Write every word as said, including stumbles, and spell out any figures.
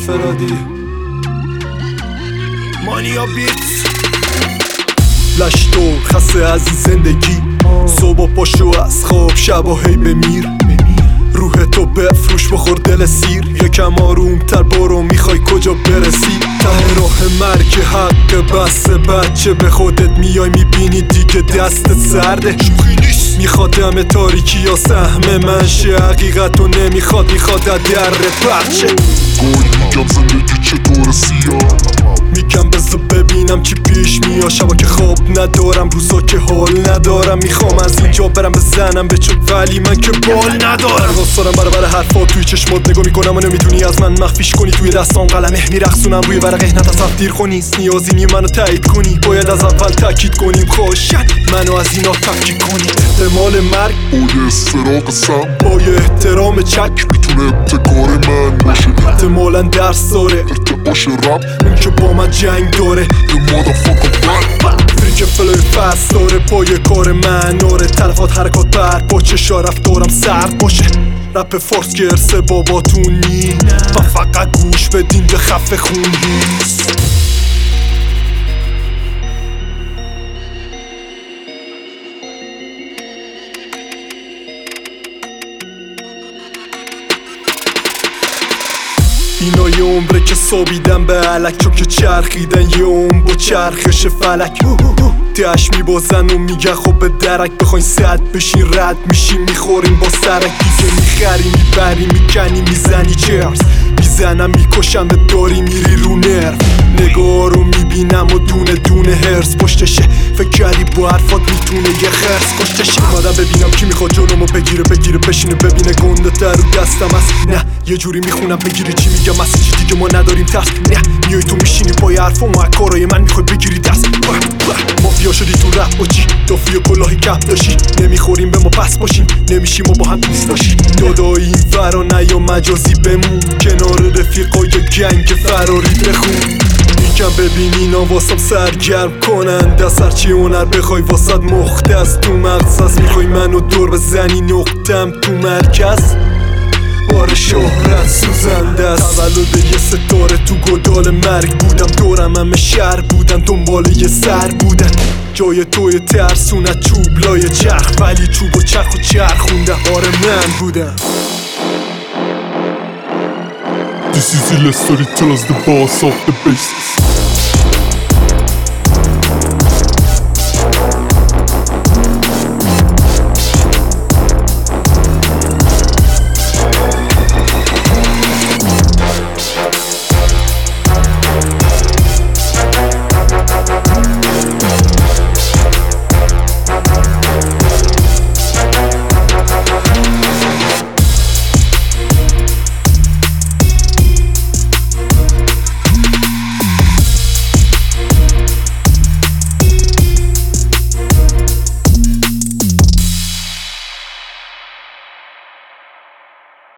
فرادی مانیا بیتس لشتور خسته از این زندگی صبح پاشو از خواب شبا هی بمیر روح تو بفروش بخور دل سیر یکم آروم تر برو میخوای کجا برسی ته راه مرگ حق بس بچه به خودت میای میبینی دیگه دستت سرده شوخی نیست میخواد دم تاریکی یا سهم منشه حقیقتو نمیخواد میخواد در پرچه گوی میگم زندگی چطور سیاه میگم بذار ببینم چی پیش میاد شبا که خواب ندارم روزا که حال ندارم میخوام از اینجا برم بزنم به چوب ولی من که بال ندارم راستارم برابر حرفا توی چشمات نگاه میکنم و نمیتونی از من مخفیش کنی توی دستان قلمه میرقصونم روی ورقه نتصف دیر کنی نیازی نی منو تایید کنی باید از اول تاکید کنیم خوشن منو از اینا تفکیک کنی احتمال مرگ با استراق سم با یه احترام چک میتونه ابتکار من باشه احتمالا درس داره ارتباش رب اون که با من جنگ داره یه مادافاکر بد فریک فلوی فست داره پای کار من آره تلفات حرکات بر با چشا رفتارم سرد باشه رپ فارس که ارث باباتونی و فقط گوش بدین به خفه خونیست اینا یه عمره که صابیدن به علک چون که چرخیدن یه عمر با چرخش فلک دهش میبازن و میگن خب به درک بخواین صد بشین رد میشین میخورین با سرک دیگه میخری میبری میکنی میزنی چرس میزنم میکشم به داری میری رو نرف نگاه رو میبینم و دونه دونه هرس پشتشه فکر کردی با حرفات میتونه یه خرس کشتشه مادم ببینم کی میخواد جلومو بگیره بگیره بشینه ببینه گنده تر رو دستم هست نه یه جوری میخونم بگیری چی میگم از چی دیگه ما نداریم ترس نه میای تو میشینی پای حرفم و کارای من میخوای بگیری دست مافیا شدی تو رپ با چی دافی و کلاهی کپ داشی نمیخوریم به ما پس باشیم نمیشیم و با هم دوست داشی دادایی این فرا نیا مجازی بمون کنار رفیقای گنگ فراری بخون میگم ببین اینا واسم سرگرم کنن دست هرچی هنر بخوای واسد مختص تو مقصص میخوای منو دور بزنی نقطم تو مرکز بار شهرت سوزنده است تولد یه ستاره تو گدال مرگ بودم دورم همه شهر بودن دنبال یه سر بودن جای توی ترسونت چوب لای چرخ ولی چوب و چرخ و چرخونده آره من بودم This is the story tell us the boss of the basis